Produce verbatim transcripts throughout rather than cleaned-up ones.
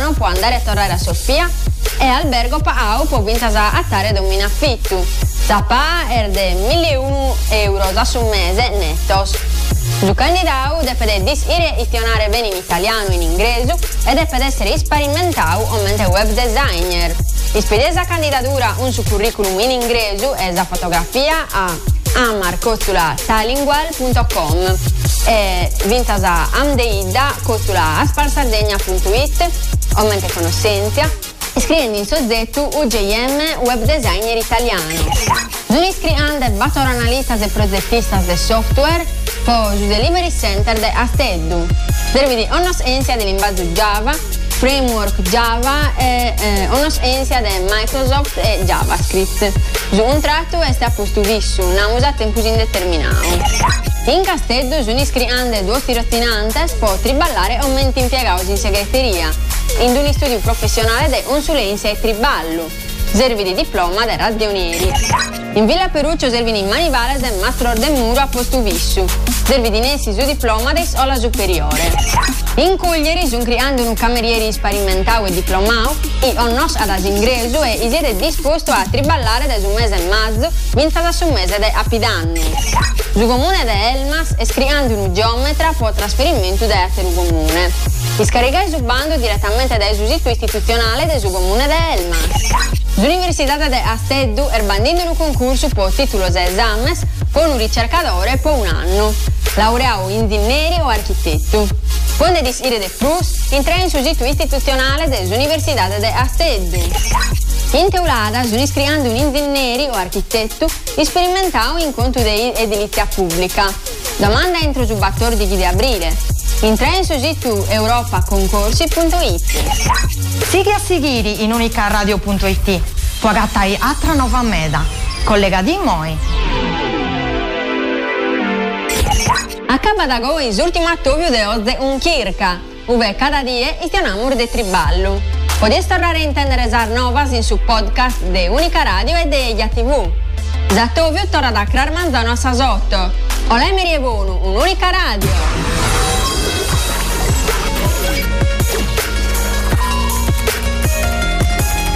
Milano può andare a tornare a Sofia e albergo paau può vintasa attare da un in affitto. Zappa er de milleunu euro da su mese nettos. Su candidau deve disire istionare bene in italiano e in inglese e deve essere sperimentau o mente web designer. Ispedesa candidatura un su curriculum in inglese e la fotografia a amar costula talingual punto com e vintasa amdeida costula asparsardegna punto it o mente conoscenza iscrivendi in soggetto U G M web designer italiano. Sono iscrivendo battor analistas e progettistas de software po su delivery center de Asteddu. Servidi onnos ensia del linguaggio Java, framework Java e eh, onnos ensia de Microsoft e JavaScript. Su un tratto è stato postuvissu, namusa a tempo indeterminato. In Casteddu sono iscrivendo due tirottinantes po triballare aumenti impiegati in segreteria. In un studio professionale di consulenza e triballo, servi di diploma dei ragionieri. In Villa Peruccio servi di manivale del mastror del muro a posto vissu, servi di nessi su diploma di scuola superiore. In Cuglieri sono creando un cameriere sperimentale e diplomato e on nos ad ingreso e si siete disposto a triballare da un mese e mezzo, vinta da un mese di apidanno. Su comune di Elmas e scrivendo un geometra per trasferimento da altro comune. E scaricare su bando direttamente dal sito istituzionale del comune di Elmas. L'Università di Asteddu è bandendo un concorso per titolo di esame con un ricercatore per un anno, laureato in ingegnere o architetto. Quando disire de plus, entra in sul sito istituzionale dell'Università di Asteddu. In Teulada, sono iscrivendo un ingegnere o architetto sperimentato in conto di edilizia pubblica. Domanda entro sul quattordici di aprile. Entra in sul sito europaconcorsi punto it. Sighi a seguire in unicaradio punto it. Pogatai altra nova meda. Collega di moi. Acaba da go il ultimo attovio de oggi un kirka, dove cada dia istiamo de triballo. Potete tornare a intendere zar novas in su podcast de Unica Radio e de Ia tivù. Zattovio torna da Crar Manzano a Sasotto. Olè Merievonu, un'unica radio.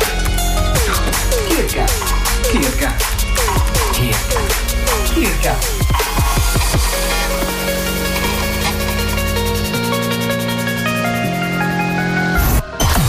Kirka, Kirka, Kirka, Kirka.